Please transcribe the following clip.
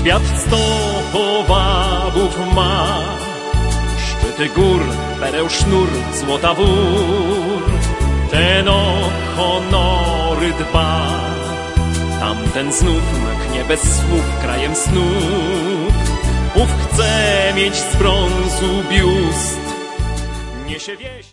Świat sto powabów ma, szczyty gór, pereł sznur, złota wór. Ten o honory dba, tamten znów mknie bez słów krajem snów. Ów chce mieć z brązu biust, niesie wieść.